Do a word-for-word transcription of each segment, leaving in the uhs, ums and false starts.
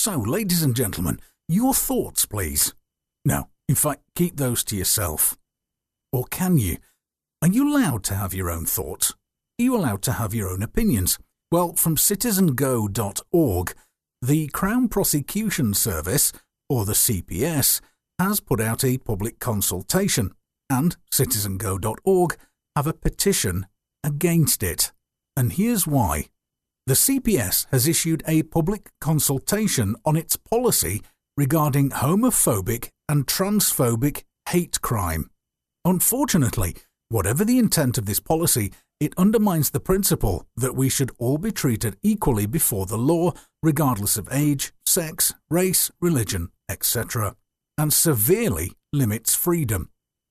So, ladies and gentlemen, your thoughts, please. No, in fact, keep those to yourself. Or can you? Are you allowed to have your own thoughts? Are you allowed to have your own opinions? Well, from citizen go dot org, the Crown Prosecution Service, or the C P S, has put out a public consultation, and citizen go dot org have a petition against it. And here's why. The C P S has issued a public consultation on its policy regarding homophobic and transphobic hate crime. Unfortunately, whatever the intent of this policy, it undermines the principle that we should all be treated equally before the law, regardless of age, sex, race, religion, et cetera, and severely limits freedom.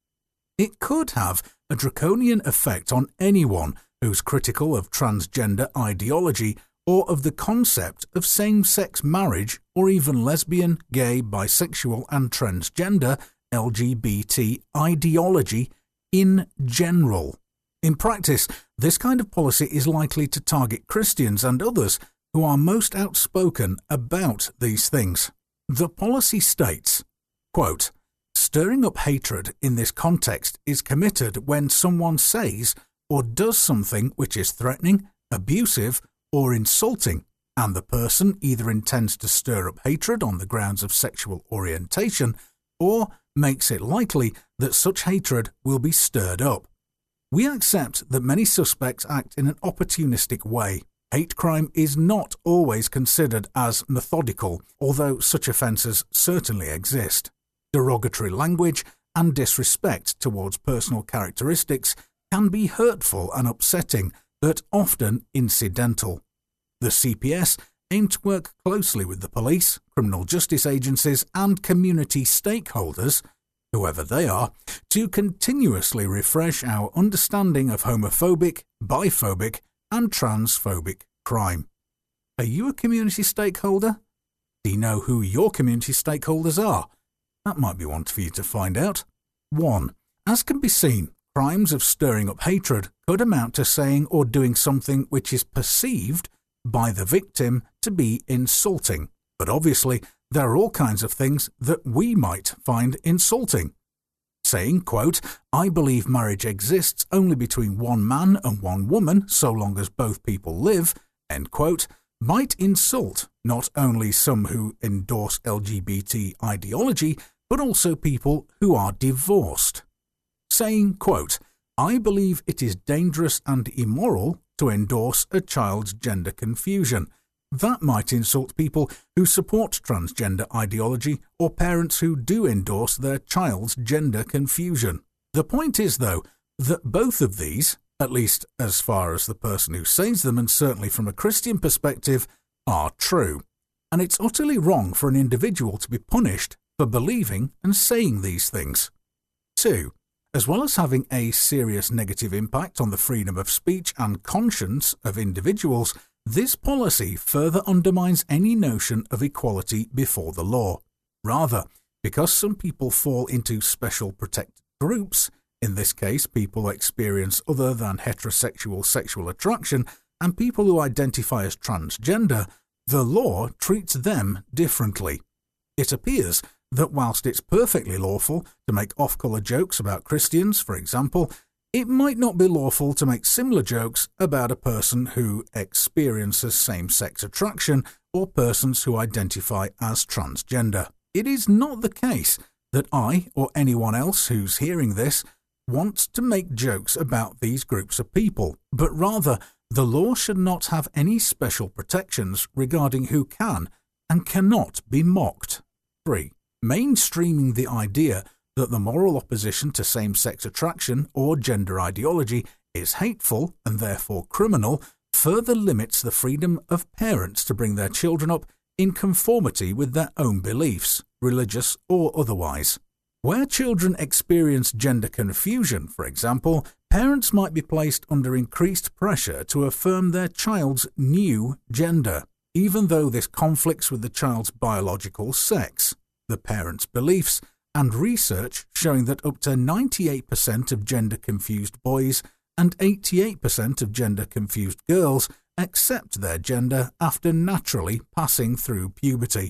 It could have a draconian effect on anyone who's critical of transgender ideology or of the concept of same-sex marriage or even lesbian, gay, bisexual and transgender L G B T ideology in general. In practice, this kind of policy is likely to target Christians and others who are most outspoken about these things. The policy states, quote, "Stirring up hatred in this context is committed when someone says or does something which is threatening, abusive, or insulting, and the person either intends to stir up hatred on the grounds of sexual orientation or makes it likely that such hatred will be stirred up. We accept that many suspects act in an opportunistic way. Hate crime is not always considered as methodical, although such offences certainly exist. Derogatory language and disrespect towards personal characteristics can be hurtful and upsetting, but often incidental. The C P S aim to work closely with the police, criminal justice agencies and community stakeholders, whoever they are, to continuously refresh our understanding of homophobic, biphobic and transphobic crime." Are you a community stakeholder? Do you know who your community stakeholders are? That might be one for you to find out. one. As can be seen, crimes of stirring up hatred could amount to saying or doing something which is perceived by the victim to be insulting. But obviously, there are all kinds of things that we might find insulting. Saying, quote, "I believe marriage exists only between one man and one woman so long as both people live," end quote, might insult not only some who endorse L G B T ideology, but also people who are divorced. Saying, quote, "I believe it is dangerous and immoral to endorse a child's gender confusion." That might insult people who support transgender ideology or parents who do endorse their child's gender confusion. The point is, though, that both of these, at least as far as the person who says them and certainly from a Christian perspective, are true. And it's utterly wrong for an individual to be punished for believing and saying these things. Two. As well as having a serious negative impact on the freedom of speech and conscience of individuals, this policy further undermines any notion of equality before the law. Rather, because some people fall into special protected groups, in this case people who experience other than heterosexual sexual attraction and people who identify as transgender, the law treats them differently. It appears that whilst it's perfectly lawful to make off-colour jokes about Christians, for example, it might not be lawful to make similar jokes about a person who experiences same-sex attraction or persons who identify as transgender. It is not the case that I, or anyone else who's hearing this, wants to make jokes about these groups of people, but rather the law should not have any special protections regarding who can and cannot be mocked. three. Mainstreaming the idea that the moral opposition to same-sex attraction or gender ideology is hateful and therefore criminal further limits the freedom of parents to bring their children up in conformity with their own beliefs, religious or otherwise. Where children experience gender confusion, for example, parents might be placed under increased pressure to affirm their child's new gender, even though this conflicts with the child's biological sex. The parents' beliefs, and research showing that up to ninety-eight percent of gender-confused boys and eighty-eight percent of gender-confused girls accept their gender after naturally passing through puberty.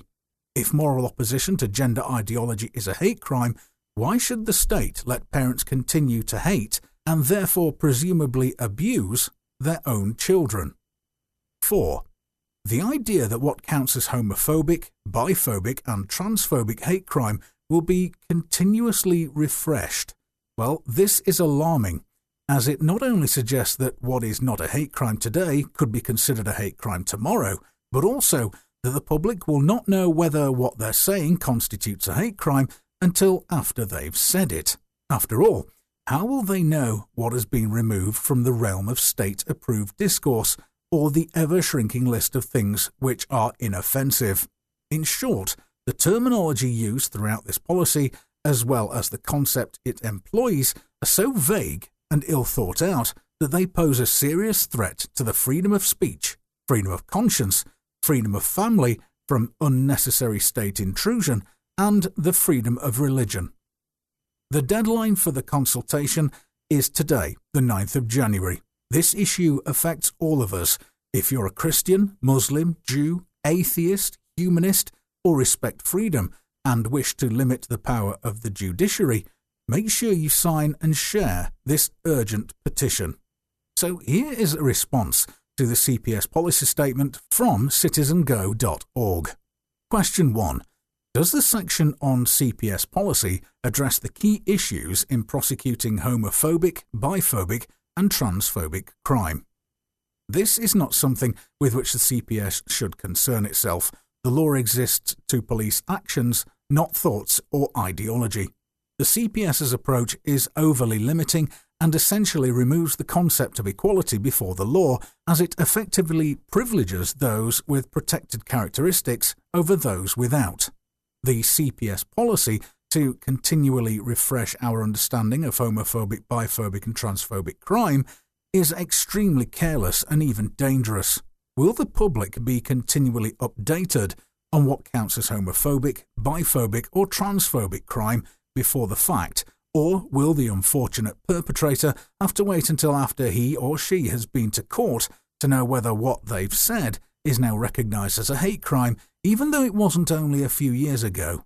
If moral opposition to gender ideology is a hate crime, why should the state let parents continue to hate and therefore presumably abuse their own children? four. The idea that what counts as homophobic, biphobic and transphobic hate crime will be continuously refreshed. Well, this is alarming, as it not only suggests that what is not a hate crime today could be considered a hate crime tomorrow, but also that the public will not know whether what they're saying constitutes a hate crime until after they've said it. After all, how will they know what has been removed from the realm of state-approved discourse or the ever-shrinking list of things which are inoffensive? In short, the terminology used throughout this policy, as well as the concept it employs, are so vague and ill thought out that they pose a serious threat to the freedom of speech, freedom of conscience, freedom of family from unnecessary state intrusion, and the freedom of religion. The deadline for the consultation is today, the ninth of January. This issue affects all of us. If you're a Christian, Muslim, Jew, atheist, humanist, or respect freedom and wish to limit the power of the judiciary, make sure you sign and share this urgent petition. So here is a response to the C P S policy statement from citizen go dot org. Question one. Does the section on C P S policy address the key issues in prosecuting homophobic, biphobic, and transphobic crime? This is not something with which the C P S should concern itself. The law exists to police actions, not thoughts or ideology. The CPS's approach is overly limiting and essentially removes the concept of equality before the law, as it effectively privileges those with protected characteristics over those without. The C P S policy, to continually refresh our understanding of homophobic, biphobic and transphobic crime, is extremely careless and even dangerous. Will the public be continually updated on what counts as homophobic, biphobic or transphobic crime before the fact, or will the unfortunate perpetrator have to wait until after he or she has been to court to know whether what they've said is now recognised as a hate crime, even though it wasn't only a few years ago?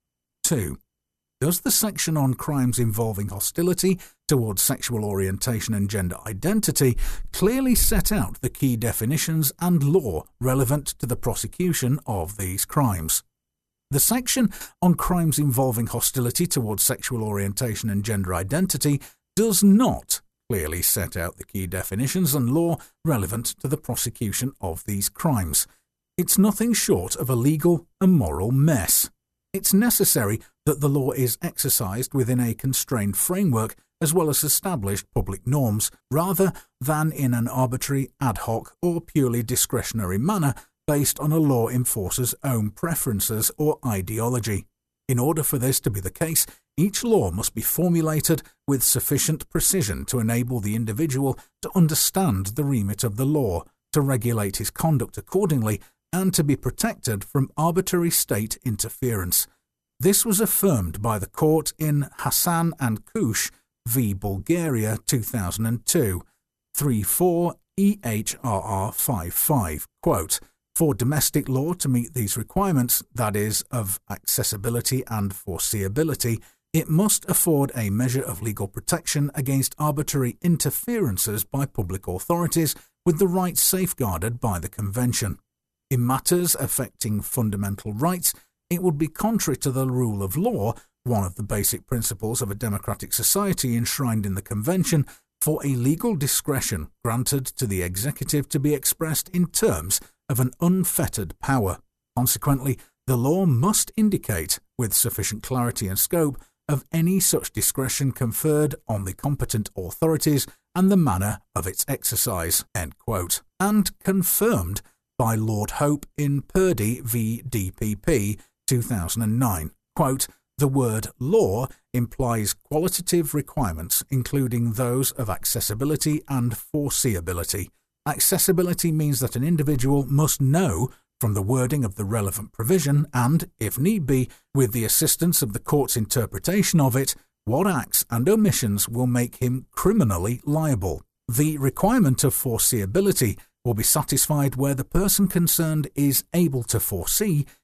two. Does the section on crimes involving hostility towards sexual orientation and gender identity clearly set out the key definitions and law relevant to the prosecution of these crimes? The section on crimes involving hostility towards sexual orientation and gender identity does not clearly set out the key definitions and law relevant to the prosecution of these crimes. It's nothing short of a legal and moral mess. It's necessary that the law is exercised within a constrained framework as well as established public norms, rather than in an arbitrary, ad hoc or purely discretionary manner based on a law enforcer's own preferences or ideology. In order for this to be the case, each law must be formulated with sufficient precision to enable the individual to understand the remit of the law, to regulate his conduct accordingly, and to be protected from arbitrary state interference. This was affirmed by the court in Hassan and Kush v. Bulgaria two thousand two, thirty-four E H R R fifty-five. Quote, for domestic law to meet these requirements, that is, of accessibility and foreseeability, it must afford a measure of legal protection against arbitrary interferences by public authorities with the rights safeguarded by the Convention. In matters affecting fundamental rights, it would be contrary to the rule of law, one of the basic principles of a democratic society enshrined in the Convention, for a legal discretion granted to the executive to be expressed in terms of an unfettered power. Consequently, the law must indicate, with sufficient clarity and scope, of any such discretion conferred on the competent authorities and the manner of its exercise, end quote, and confirmed by Lord Hope in Purdy v. D P P two thousand nine. Quote, the word law implies qualitative requirements, including those of accessibility and foreseeability. Accessibility means that an individual must know from the wording of the relevant provision and, if need be, with the assistance of the court's interpretation of it, what acts and omissions will make him criminally liable. The requirement of foreseeability will be satisfied where the person concerned is able to foresee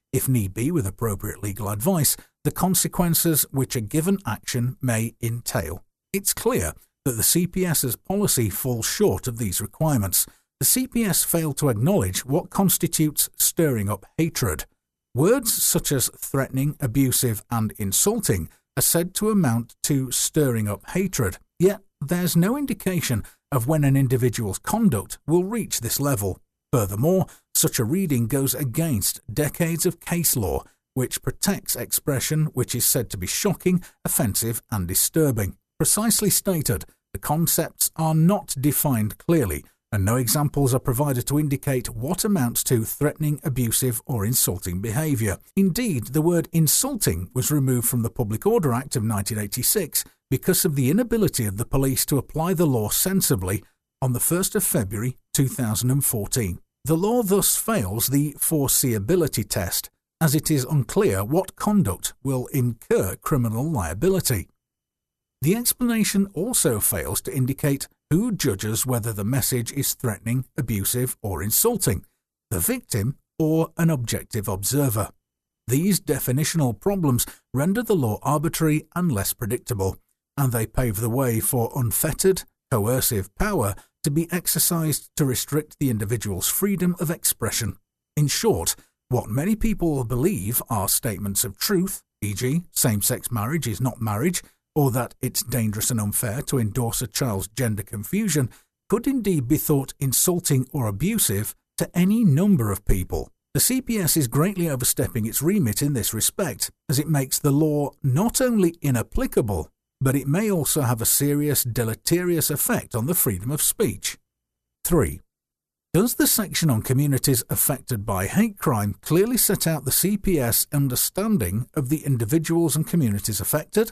if need be with appropriate legal advice, the consequences which a given action may entail. It's clear that the C P S's policy falls short of these requirements. The C P S failed to acknowledge what constitutes stirring up hatred. Words such as threatening, abusive, and insulting are said to amount to stirring up hatred, yet there's no indication of when an individual's conduct will reach this level. Furthermore, such a reading goes against decades of case law, which protects expression which is said to be shocking, offensive, and disturbing. Precisely stated, the concepts are not defined clearly, and no examples are provided to indicate what amounts to threatening, abusive, or insulting behaviour. Indeed, the word insulting was removed from the Public Order Act of nineteen eighty-six because of the inability of the police to apply the law sensibly on the first of February two thousand fourteen. The law thus fails the foreseeability test, as it is unclear what conduct will incur criminal liability. The explanation also fails to indicate who judges whether the message is threatening, abusive, or insulting, the victim or an objective observer. These definitional problems render the law arbitrary and less predictable, and they pave the way for unfettered, coercive power to be exercised to restrict the individual's freedom of expression. In short, what many people believe are statements of truth, for example same-sex marriage is not marriage, or that it's dangerous and unfair to endorse a child's gender confusion, could indeed be thought insulting or abusive to any number of people. The C P S is greatly overstepping its remit in this respect, as it makes the law not only inapplicable, but it may also have a serious deleterious effect on the freedom of speech. three. Does the section on communities affected by hate crime clearly set out the C P S understanding of the individuals and communities affected?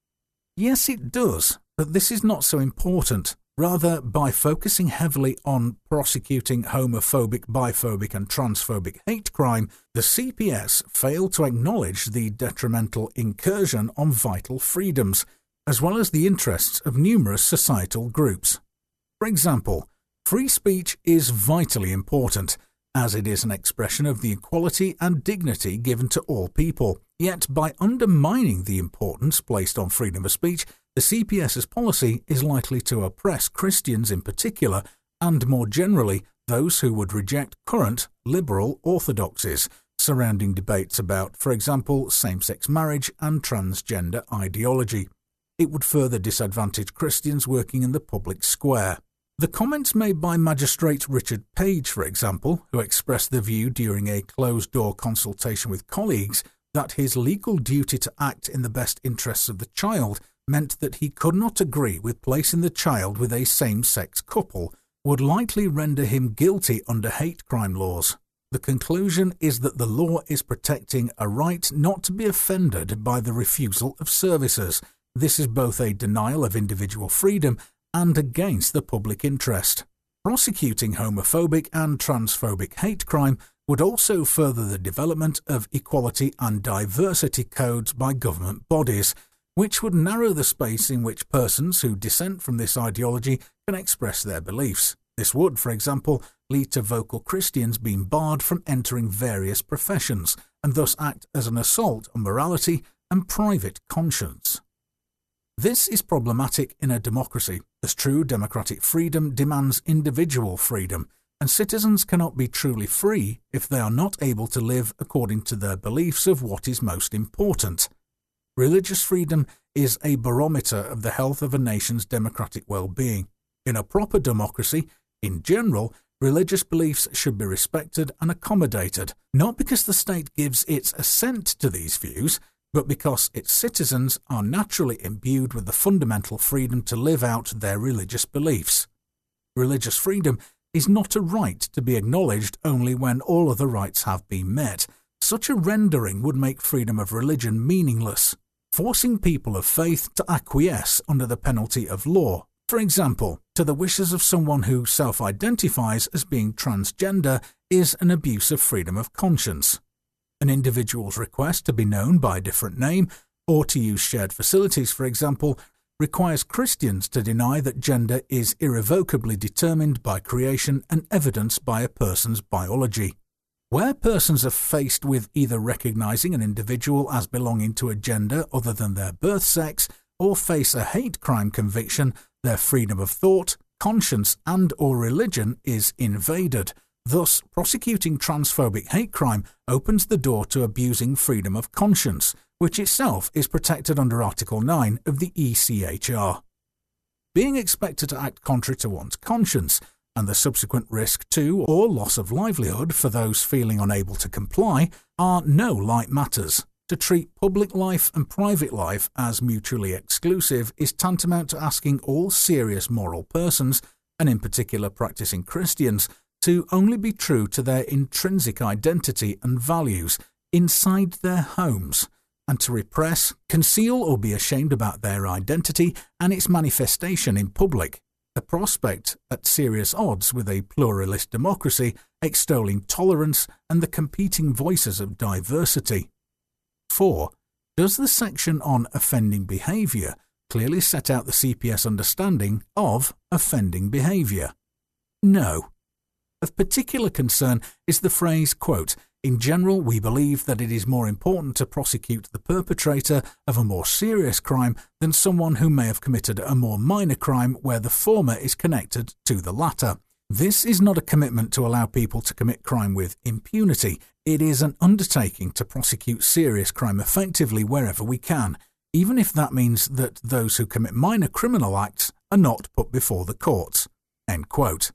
Yes, it does, but this is not so important. Rather, by focusing heavily on prosecuting homophobic, biphobic and transphobic hate crime, the C P S failed to acknowledge the detrimental incursion on vital freedoms, as well as the interests of numerous societal groups. For example, free speech is vitally important, as it is an expression of the equality and dignity given to all people. Yet, by undermining the importance placed on freedom of speech, the C P S's policy is likely to oppress Christians in particular, and more generally, those who would reject current liberal orthodoxies surrounding debates about, for example, same-sex marriage and transgender ideology. It would further disadvantage Christians working in the public square. The comments made by Magistrate Richard Page, for example, who expressed the view during a closed-door consultation with colleagues that his legal duty to act in the best interests of the child meant that he could not agree with placing the child with a same-sex couple, would likely render him guilty under hate crime laws. The conclusion is that the law is protecting a right not to be offended by the refusal of services. This is both a denial of individual freedom and against the public interest. Prosecuting homophobic and transphobic hate crime would also further the development of equality and diversity codes by government bodies, which would narrow the space in which persons who dissent from this ideology can express their beliefs. This would, for example, lead to vocal Christians being barred from entering various professions, and thus act as an assault on morality and private conscience. This is problematic in a democracy, as true democratic freedom demands individual freedom, and citizens cannot be truly free if they are not able to live according to their beliefs of what is most important. Religious freedom is a barometer of the health of a nation's democratic well-being. In a proper democracy, in general, religious beliefs should be respected and accommodated, not because the state gives its assent to these views, but because its citizens are naturally imbued with the fundamental freedom to live out their religious beliefs. Religious freedom is not a right to be acknowledged only when all other rights have been met. Such a rendering would make freedom of religion meaningless, forcing people of faith to acquiesce under the penalty of law. For example, to the wishes of someone who self-identifies as being transgender is an abuse of freedom of conscience. An individual's request to be known by a different name, or to use shared facilities, for example, requires Christians to deny that gender is irrevocably determined by creation and evidenced by a person's biology. Where persons are faced with either recognizing an individual as belonging to a gender other than their birth sex or face a hate crime conviction, their freedom of thought, conscience and or religion is invaded. Thus, prosecuting transphobic hate crime opens the door to abusing freedom of conscience, which itself is protected under Article nine of the E C H R. Being expected to act contrary to one's conscience, and the subsequent risk to or loss of livelihood for those feeling unable to comply, are no light matters. To treat public life and private life as mutually exclusive is tantamount to asking all serious moral persons, and in particular practicing Christians, to only be true to their intrinsic identity and values inside their homes, and to repress, conceal or be ashamed about their identity and its manifestation in public, a prospect at serious odds with a pluralist democracy extolling tolerance and the competing voices of diversity. four. Does the section on offending behaviour clearly set out the C P S understanding of offending behaviour? No. Of particular concern is the phrase, quote, "In general, we believe that it is more important to prosecute the perpetrator of a more serious crime than someone who may have committed a more minor crime where the former is connected to the latter. This is not a commitment to allow people to commit crime with impunity. It is an undertaking to prosecute serious crime effectively wherever we can, even if that means that those who commit minor criminal acts are not put before the courts." End quote.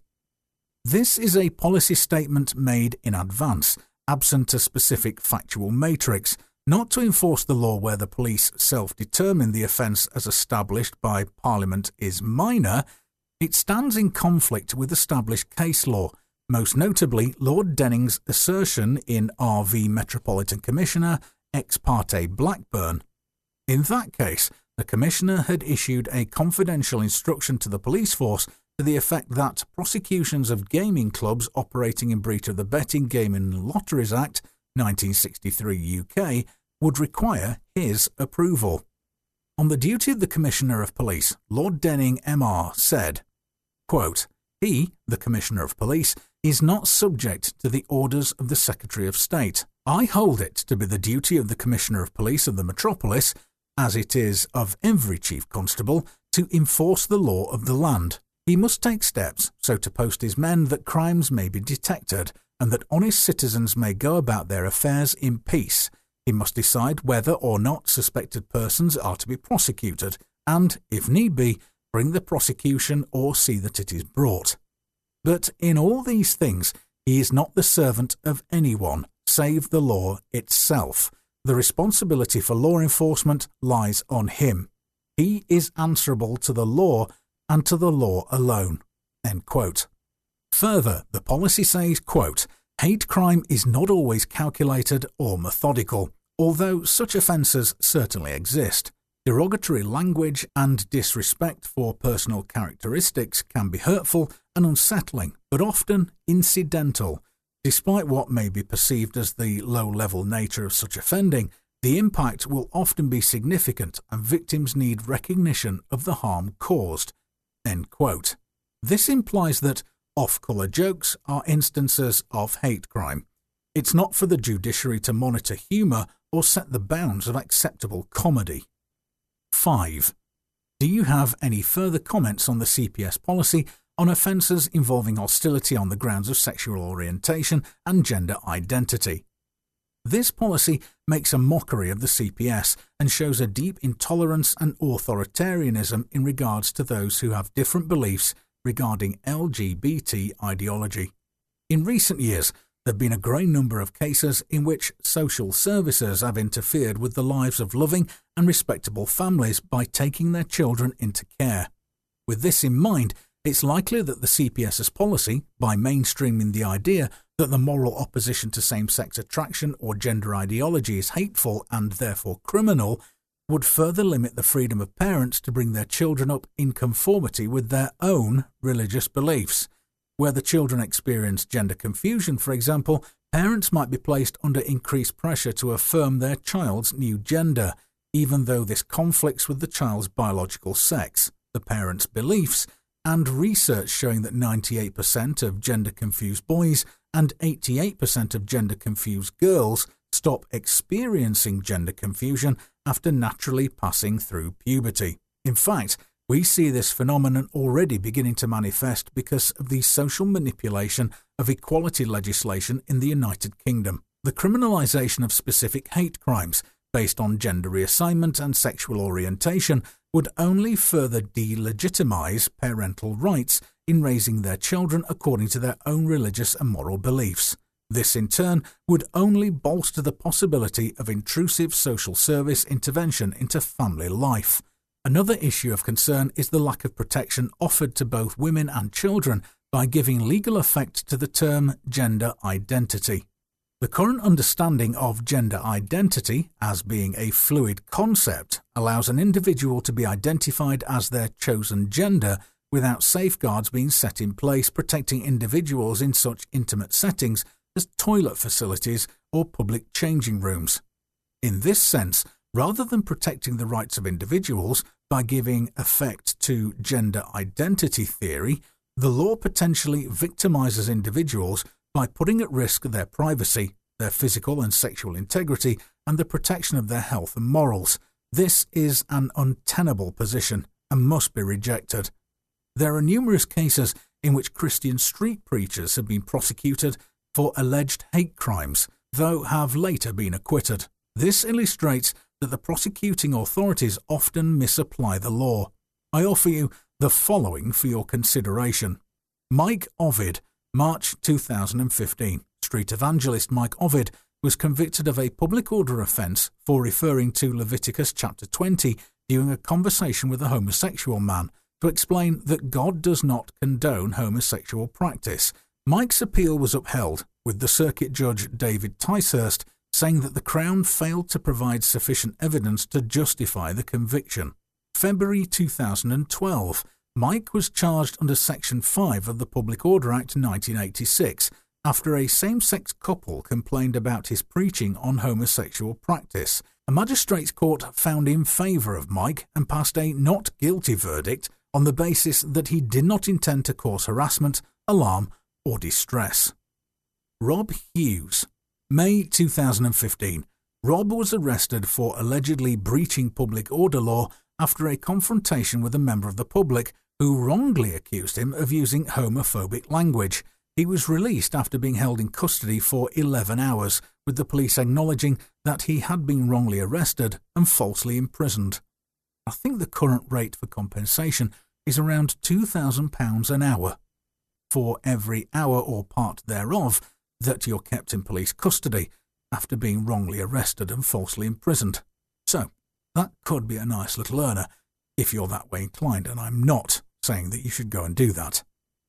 This is a policy statement made in advance, absent a specific factual matrix, not to enforce the law where the police self-determine the offence as established by Parliament is minor. It stands in conflict with established case law, most notably Lord Denning's assertion in R V Metropolitan Commissioner Ex parte Blackburn. In that case, the Commissioner had issued a confidential instruction to the police force to the effect that prosecutions of gaming clubs operating in breach of the Betting, Gaming and Lotteries Act nineteen sixty-three U K would require his approval. On the duty of the Commissioner of Police, Lord Denning M R said, quote, "He, the Commissioner of Police, is not subject to the orders of the Secretary of State. I hold it to be the duty of the Commissioner of Police of the Metropolis, as it is of every Chief Constable, to enforce the law of the land. He must take steps so to post his men that crimes may be detected and that honest citizens may go about their affairs in peace. He must decide whether or not suspected persons are to be prosecuted and, if need be, bring the prosecution or see that it is brought. But in all these things he is not the servant of anyone save the law itself. The responsibility for law enforcement lies on him. He is answerable to the law and to the law alone." End quote. Further, the policy says, quote, "Hate crime is not always calculated or methodical, although such offences certainly exist. Derogatory language and disrespect for personal characteristics can be hurtful and unsettling, but often incidental. Despite what may be perceived as the low-level nature of such offending, the impact will often be significant and victims need recognition of the harm caused." End quote. This implies that off-colour jokes are instances of hate crime. It's not for the judiciary to monitor humour or set the bounds of acceptable comedy. five. Do you have any further comments on the C P S policy on offences involving hostility on the grounds of sexual orientation and gender identity? This policy makes a mockery of the C P S and shows a deep intolerance and authoritarianism in regards to those who have different beliefs regarding L G B T ideology. In recent years, there have been a growing number of cases in which social services have interfered with the lives of loving and respectable families by taking their children into care. With this in mind, it's likely that the C P S's policy, by mainstreaming the idea that the moral opposition to same-sex attraction or gender ideology is hateful and therefore criminal, would further limit the freedom of parents to bring their children up in conformity with their own religious beliefs. Where the children experience gender confusion, for example, parents might be placed under increased pressure to affirm their child's new gender, even though this conflicts with the child's biological sex, the parent's beliefs, and research showing that ninety-eight percent of gender-confused boys and eighty-eight percent of gender-confused girls stop experiencing gender confusion after naturally passing through puberty. In fact, we see this phenomenon already beginning to manifest because of the social manipulation of equality legislation in the United Kingdom. The criminalisation of specific hate crimes based on gender reassignment and sexual orientation would only further delegitimise parental rights in raising their children according to their own religious and moral beliefs. This, in turn, would only bolster the possibility of intrusive social service intervention into family life. Another issue of concern is the lack of protection offered to both women and children by giving legal effect to the term gender identity. The current understanding of gender identity as being a fluid concept allows an individual to be identified as their chosen gender without safeguards being set in place protecting individuals in such intimate settings as toilet facilities or public changing rooms. In this sense, rather than protecting the rights of individuals by giving effect to gender identity theory, the law potentially victimizes individuals by putting at risk their privacy, their physical and sexual integrity, and the protection of their health and morals. This is an untenable position and must be rejected. There are numerous cases in which Christian street preachers have been prosecuted for alleged hate crimes, though have later been acquitted. This illustrates that the prosecuting authorities often misapply the law. I offer you the following for your consideration. Mike Ovid, March two thousand fifteen. Street evangelist Mike Ovid was convicted of a public order offence for referring to Leviticus chapter twenty during a conversation with a homosexual man to explain that God does not condone homosexual practice. Mike's appeal was upheld, with the circuit judge David Ticehurst saying that the Crown failed to provide sufficient evidence to justify the conviction. February two thousand twelve, Mike was charged under Section five of the Public Order Act nineteen eighty-six after a same-sex couple complained about his preaching on homosexual practice. A magistrate's court found in favour of Mike and passed a not guilty verdict on the basis that he did not intend to cause harassment, alarm, or distress. Rob Hughes, May two thousand fifteen. Rob was arrested for allegedly breaching public order law after a confrontation with a member of the public who wrongly accused him of using homophobic language. He was released after being held in custody for eleven hours, with the police acknowledging that he had been wrongly arrested and falsely imprisoned. I think the current rate for compensation is around two thousand pounds an hour. For every hour or part thereof that you're kept in police custody after being wrongly arrested and falsely imprisoned. So, that could be a nice little earner if you're that way inclined, and I'm not saying that you should go and do that.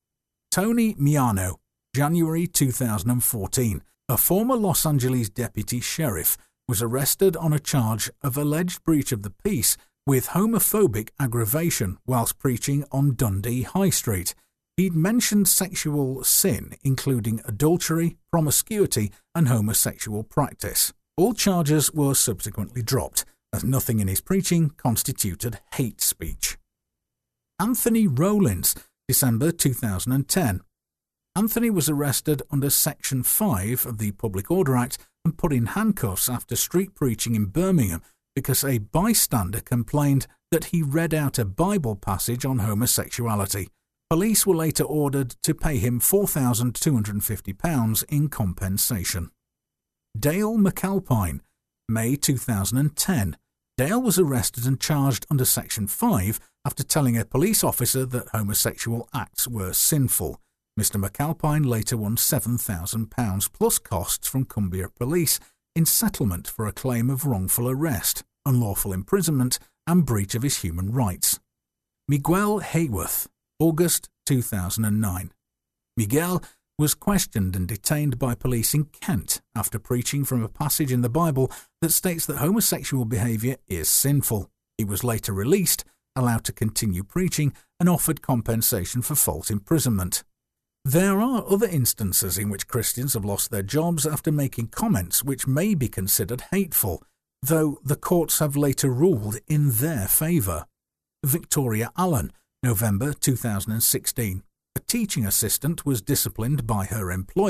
Tony Miano, January two thousand fourteen. A former Los Angeles deputy sheriff was arrested on a charge of alleged breach of the peace with homophobic aggravation whilst preaching on Dundee High Street. He'd mentioned sexual sin, including adultery, promiscuity, and homosexual practice. All charges were subsequently dropped, as nothing in his preaching constituted hate speech. Anthony Rollins, December two thousand ten. Anthony was arrested under Section five of the Public Order Act and put in handcuffs after street preaching in Birmingham because a bystander complained that he read out a Bible passage on homosexuality. Police were later ordered to pay him four thousand two hundred fifty pounds in compensation. Dale McAlpine, May two thousand ten. Dale was arrested and charged under Section five after telling a police officer that homosexual acts were sinful. Mister McAlpine later won seven thousand pounds plus costs from Cumbria Police in settlement for a claim of wrongful arrest, unlawful imprisonment, and breach of his human rights. Miguel Hayworth, August two thousand nine. Miguel was questioned and detained by police in Kent after preaching from a passage in the Bible that states that homosexual behaviour is sinful. He was later released, allowed to continue preaching, and offered compensation for false imprisonment. There are other instances in which Christians have lost their jobs after making comments which may be considered hateful, though the courts have later ruled in their favour. Victoria Allen, November two thousand sixteen. A teaching assistant was disciplined by her employer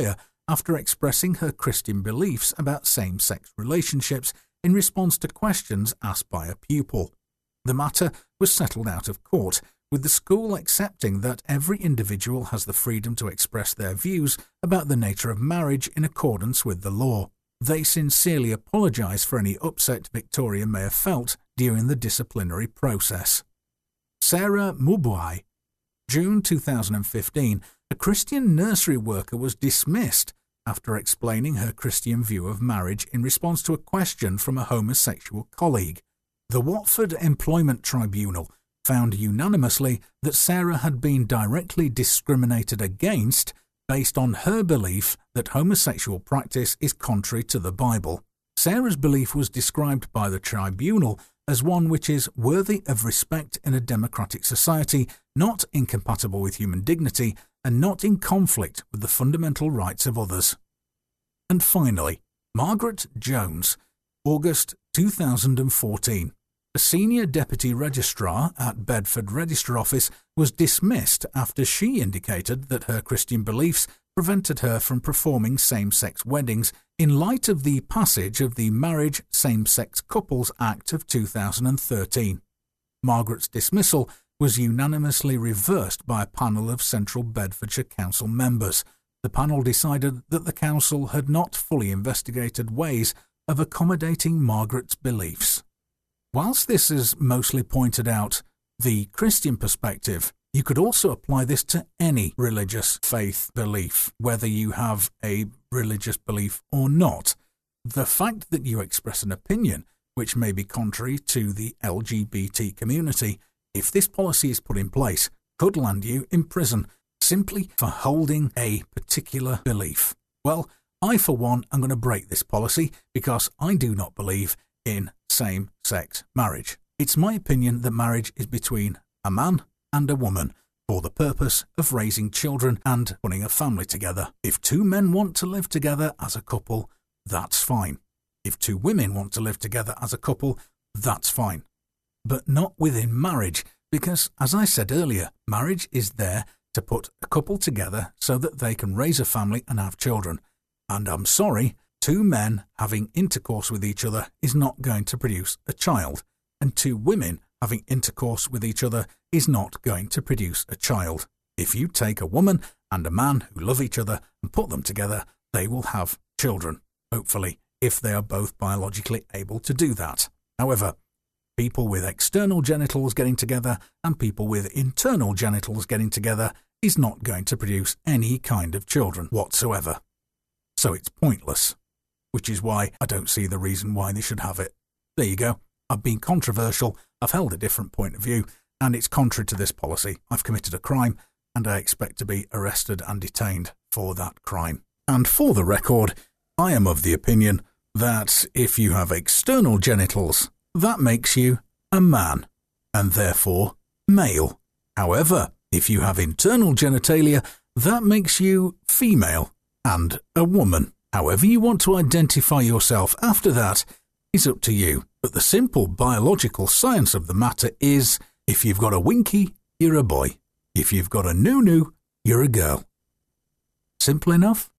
after expressing her Christian beliefs about same-sex relationships in response to questions asked by a pupil. The matter was settled out of court, with the school accepting that every individual has the freedom to express their views about the nature of marriage in accordance with the law. They sincerely apologise for any upset Victoria may have felt during the disciplinary process. Sarah Mubuai. June two thousand fifteen, a Christian nursery worker was dismissed after explaining her Christian view of marriage in response to a question from a homosexual colleague. The Watford Employment Tribunal found unanimously that Sarah had been directly discriminated against based on her belief that homosexual practice is contrary to the Bible. Sarah's belief was described by the tribunal as one which is worthy of respect in a democratic society, not incompatible with human dignity, and not in conflict with the fundamental rights of others. And finally, Margaret Jones, August two thousand fourteen. A senior deputy registrar at Bedford Register Office was dismissed after she indicated that her Christian beliefs prevented her from performing same-sex weddings in light of the passage of the Marriage Same-Sex Couples Act of two thousand thirteen. Margaret's dismissal was unanimously reversed by a panel of Central Bedfordshire Council members. The panel decided that the council had not fully investigated ways of accommodating Margaret's beliefs. Whilst this is mostly pointed out the Christian perspective, you could also apply this to any religious faith belief, whether you have a religious belief or not. The fact that you express an opinion which may be contrary to the L G B T community, if this policy is put in place, could land you in prison simply for holding a particular belief. Well, I for one am going to break this policy because I do not believe in same-sex marriage. It's my opinion that marriage is between a man and a woman for the purpose of raising children and putting a family together. If two men want to live together as a couple, that's fine. If two women want to live together as a couple, that's fine. But not within marriage, because, as I said earlier, marriage is there to put a couple together so that they can raise a family and have children. And I'm sorry, two men having intercourse with each other is not going to produce a child, and two women having intercourse with each other is not going to produce a child. If you take a woman and a man who love each other and put them together, they will have children, hopefully, if they are both biologically able to do that. However, people with external genitals getting together and people with internal genitals getting together is not going to produce any kind of children whatsoever. So it's pointless, which is why I don't see the reason why they should have it. There you go. I've been controversial, I've held a different point of view, and it's contrary to this policy. I've committed a crime, and I expect to be arrested and detained for that crime. And for the record, I am of the opinion that if you have external genitals, that makes you a man, and therefore male. However, if you have internal genitalia, that makes you female and a woman. However you want to identify yourself after that is up to you. But the simple biological science of the matter is, if you've got a winky, you're a boy. If you've got a noo-noo, you're a girl. Simple enough?